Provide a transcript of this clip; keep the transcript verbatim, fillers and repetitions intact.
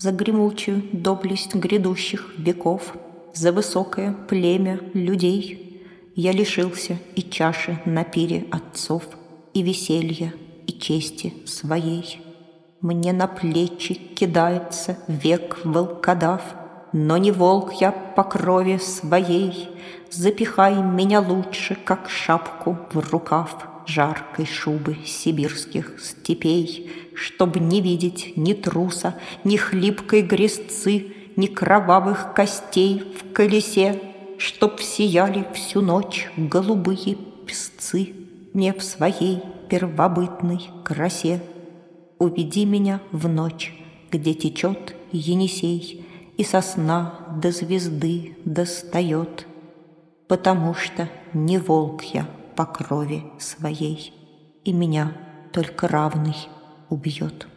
За гремучую доблесть грядущих веков, за высокое племя людей я лишился и чаши на пире отцов, и веселья, и чести своей. Мне на плечи кидается век волкодав, но не волк я по крови своей. Запихай меня лучше, как шапку в рукав жаркой шубы сибирских степей, чтоб не видеть ни труса, ни хлипкой грязцы, ни кровавых костей в колесе, чтоб сияли всю ночь голубые песцы мне в своей первобытной красе. Уведи меня в ночь, где течет Енисей, и сосна до звезды достает, потому что не волк я по крови своей, и меня только равный убьет.